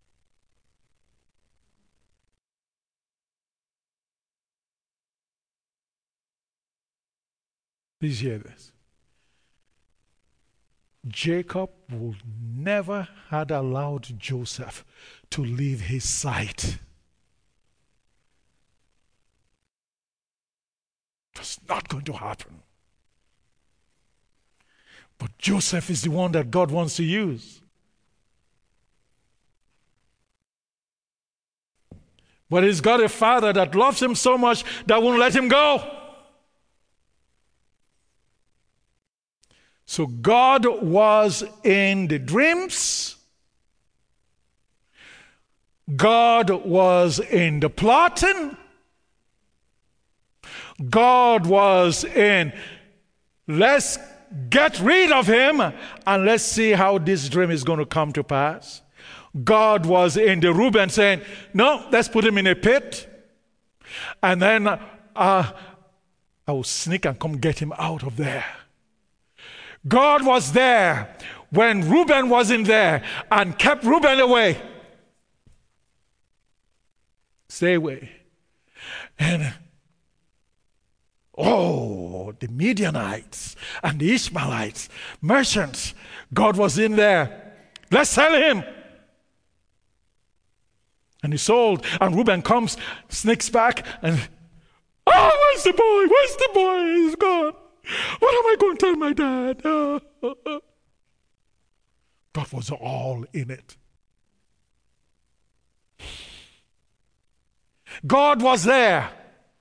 Please hear this. Jacob would never have allowed Joseph to leave his sight. That's not going to happen. But Joseph is the one that God wants to use. But he's got a father that loves him so much that won't let him go. So God was in the dreams. God was in the plotting. God was in, let's get rid of him and let's see how this dream is going to come to pass. God was in the Reuben saying, no, let's put him in a pit. And then I will sneak and come get him out of there. God was there when Reuben wasn't there and kept Reuben away. Stay away. And the Midianites and the Ishmaelites, merchants, God was in there. Let's sell him. And he sold, and Reuben comes, sneaks back, and, where's the boy? Where's the boy? He's gone. What am I going to tell my dad? God was all in it. God was there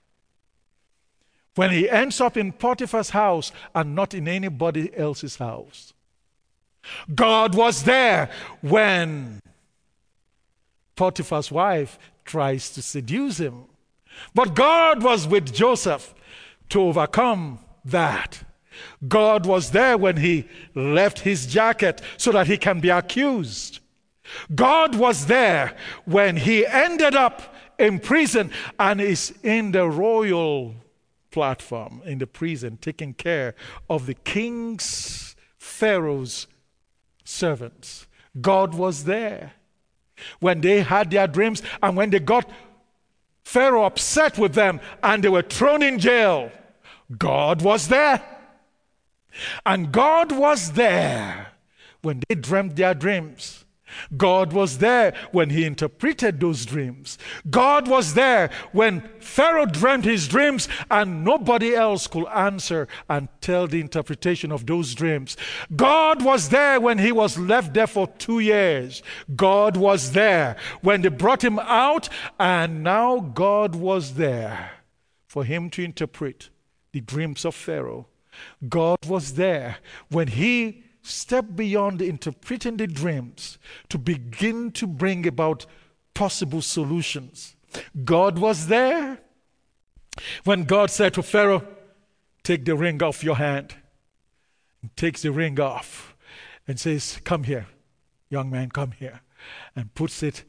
when he ends up in Potiphar's house and not in anybody else's house. God was there when Potiphar's wife tries to seduce him. But God was with Joseph to overcome that. God was there when he left his jacket so that he can be accused. God was there when he ended up in prison and is in the royal platform in the prison taking care of the king's, Pharaoh's servants. God was there when they had their dreams and when they got Pharaoh upset with them and they were thrown in jail. God was there. And God was there when they dreamt their dreams. God was there when he interpreted those dreams. God was there when Pharaoh dreamt his dreams and nobody else could answer and tell the interpretation of those dreams. God was there when he was left there for 2 years. God was there when they brought him out, and now God was there for him to interpret the dreams of Pharaoh. God was there when he stepped beyond interpreting the dreams to begin to bring about possible solutions. God was there when God said to Pharaoh, take the ring off your hand. He takes the ring off and says, come here, young man, come here, and puts it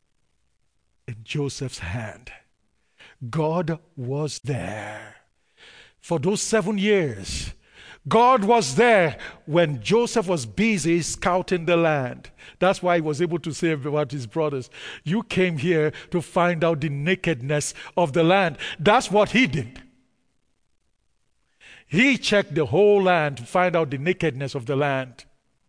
in Joseph's hand. God was there for those 7 years. God was there when Joseph was busy scouting the land. That's why he was able to say about his brothers, you came here to find out the nakedness of the land. That's what he did. He checked the whole land to find out the nakedness of the land.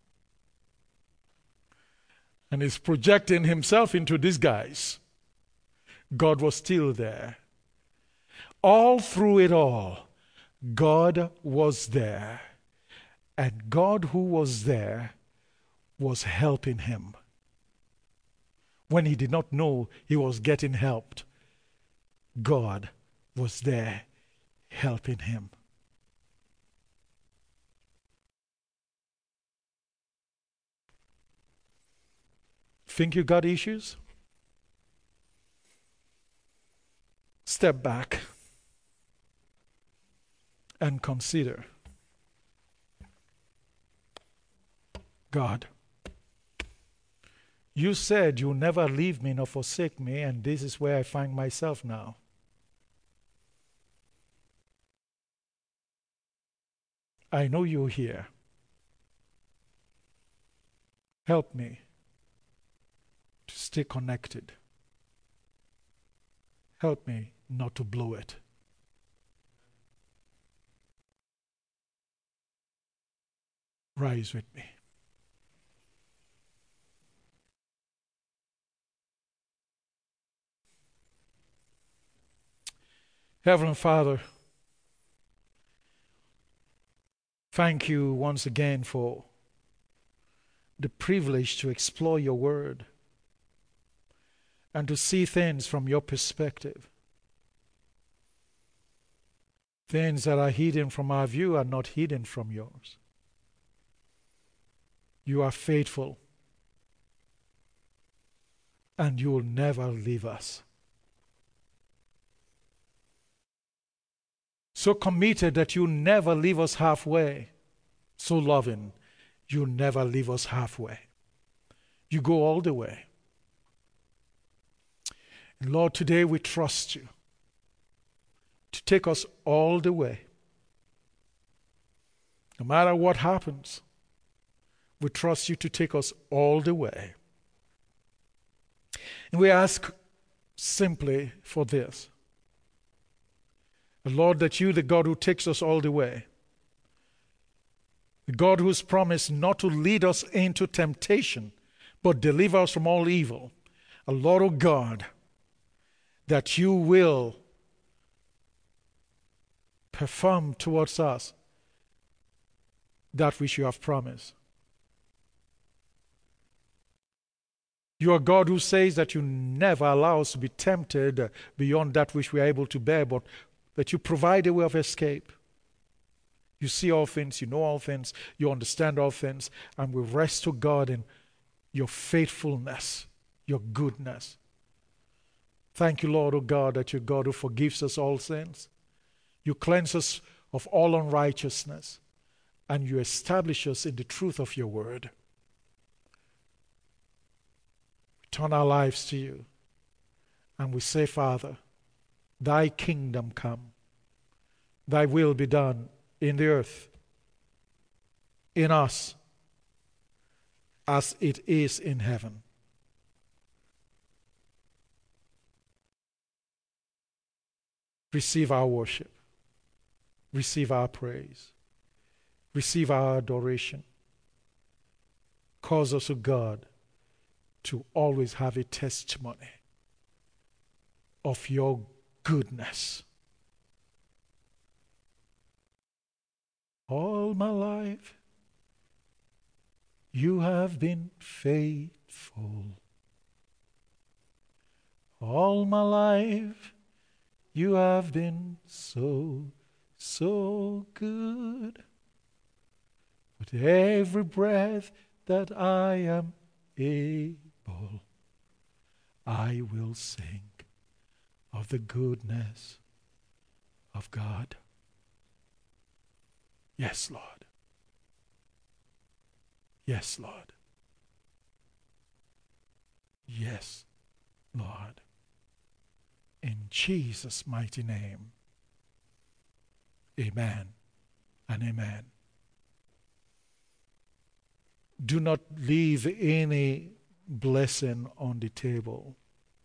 And he's projecting himself into these guys. God was still there. All through it all, God was there, and God who was there was helping him. When he did not know he was getting helped, God was there helping him. Think you got issues? Step back and consider, God, you said you'll never leave me nor forsake me, and this is where I find myself now. I know you're here. Help me to stay connected. Help me not to blow it. Rise with me. Heavenly Father, thank you once again for the privilege to explore your word and to see things from your perspective. Things that are hidden from our view are not hidden from yours. You are faithful, and you will never leave us. So committed that you never leave us halfway. so loving, you never leave us halfway. You go all the way. And Lord, today we trust you to take us all the way. No matter what happens, we trust you to take us all the way. And we ask simply for this. Lord, that you, the God who takes us all the way, the God who's promised not to lead us into temptation, but deliver us from all evil. Lord, oh God, that you will perform towards us that which you have promised. You are God who says that you never allow us to be tempted beyond that which we are able to bear, but that you provide a way of escape. You see all things, you know all things, you understand all things, and we rest to God in your faithfulness, your goodness. Thank you, Lord, O God, that you're God who forgives us all sins. You cleanse us of all unrighteousness, and you establish us in the truth of your word. We turn our lives to you, and we say, Father, thy kingdom come, thy will be done in the earth, in us, as it is in heaven. Receive our worship. Receive our praise. Receive our adoration. Cause us, O God, to always have a testimony of your goodness. All my life, you have been faithful. All my life, you have been so, so good. With every breath that I am able, I will sing of the goodness of God. Yes, Lord. Yes, Lord. Yes, Lord. In Jesus' mighty name. Amen and amen. Do not leave any blessing on the table.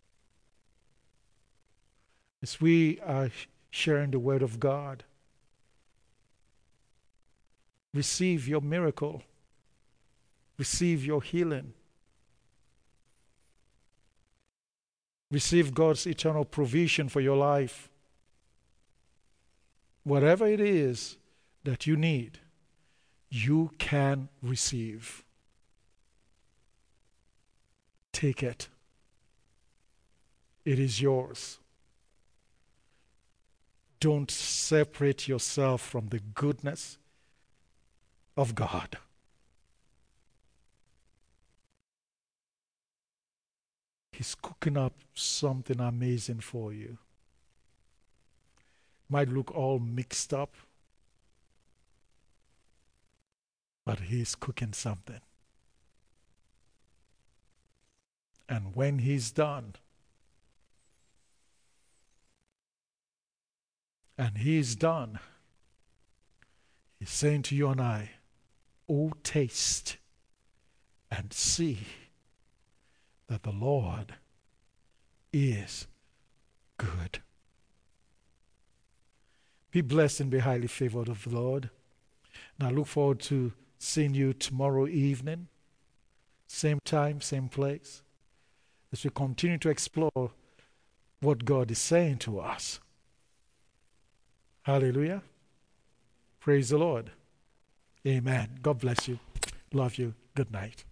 As we are sharing the word of God, receive your miracle. Receive your healing. Receive God's eternal provision for your life. Whatever it is that you need, you can receive. Take it. It is yours. Don't separate yourself from the goodness of God. He's cooking up something amazing for you. Might look all mixed up, but he's cooking something. And when he's done, he's saying to you and I, oh, taste and see that the Lord is good. Be blessed and be highly favored of the Lord. And I look forward to seeing you tomorrow evening, same time, same place, as we continue to explore what God is saying to us. Hallelujah. Praise the Lord. Amen. God bless you. Love you. Good night.